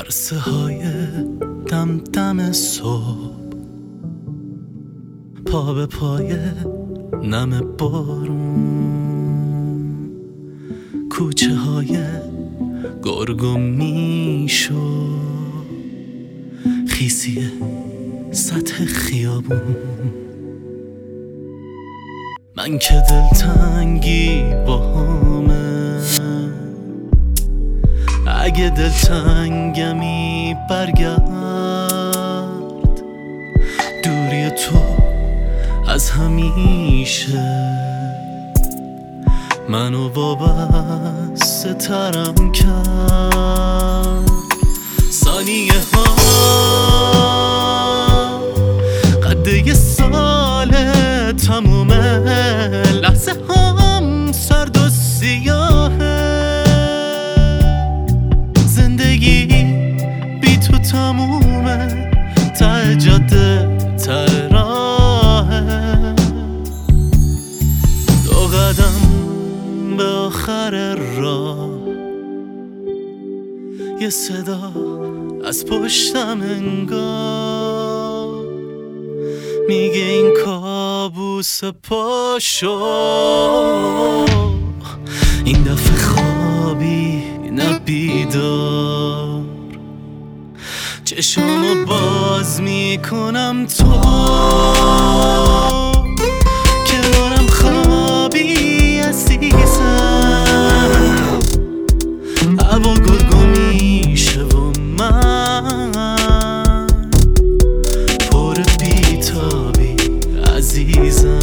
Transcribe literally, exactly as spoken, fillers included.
عرصه های دم دم صبح، پا به پای نم بارون، کوچه های گرگ و میشو، خیسی سطح خیابون. من که دلتنگی با همه، اگه دلتنگمی برگرد، دوری تو از همیشه منو وابسته ترم کرد. ثانیه ها قده یه ساله تمومه، لحظه هم سرد و سیاهه، زندگی بی تو تمومه، ته جاده ته راهه، دو قدم به آخر راه، یه صدا از پشتم انگار میگه این کابوس پاشو. این دفعه خوابی نه بیدار، چشمو باز میکنم تو کنارم خوابی عزیزم، هوا گرگو میشه و من پر بیتابی عزیزم.